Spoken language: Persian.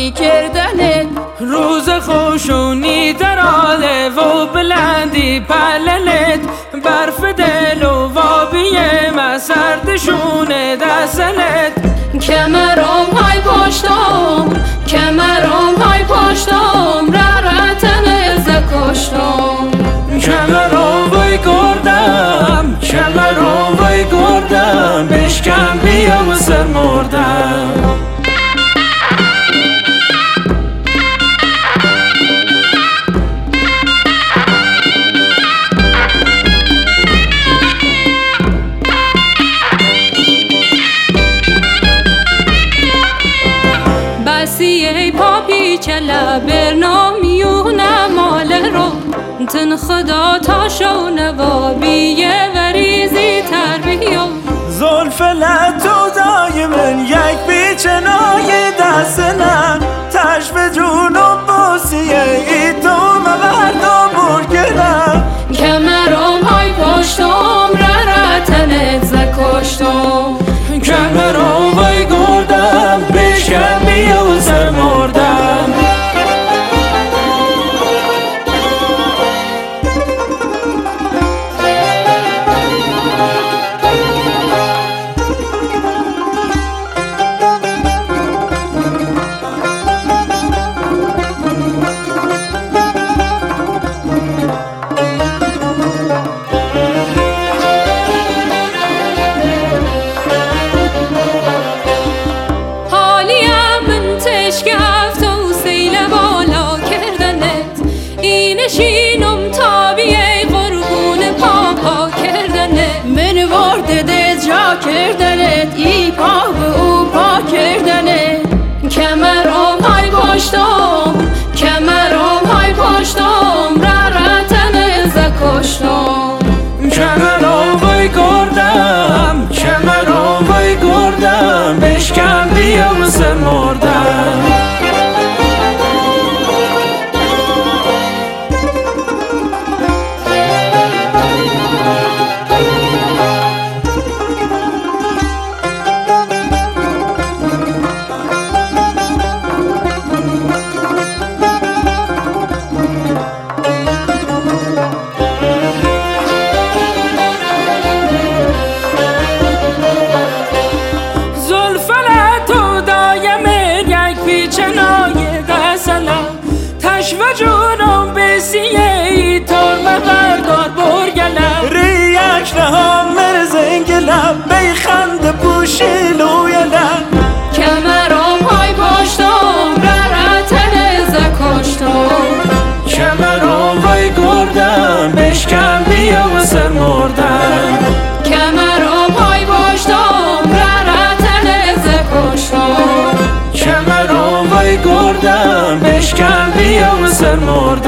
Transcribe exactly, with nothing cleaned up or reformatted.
یاری کردنت روز خوشونی در آله و بلندی پلنت برف دل و وابی مسردشونه دستنت کمرم های پشتم کمرم های پشتم ررتن از کشتم کمرم وای گردم کمرم وای گردم بشکن بیا و سر مردم ای پاپی چلا برنامیونه مال رو تن خدا تا شونه و بیه وریزی تربیه زلف لطو دای من یک بیچنای دستنم تشف جونم بوسیه ای تو مبردم برگرم کمرم های پشتم ررتنت زکشتم کمرم وای گردم بشکن بیا و سر مردم نشینم تا بیای قربون پاپا کردنه من وارد جا کردنت ای پا به او پا کردنه کمرم های پشتم کمرم های پشتم ررتن زکشتم کمرم وای گردم کمرم وای گردم بشکن بیا و سر مردم و جونم بسیه ای تر مبردار برگلم ریک نها مرزنگلم بی خند پوشیلو یلم کمرم های پشتم ررتن زکشتم کمرم وای گردم بشکن بیا و سر مردم کمرم های پشتم ررتن زکشتم کمرم وای گردم بشکن بیا و سر مردم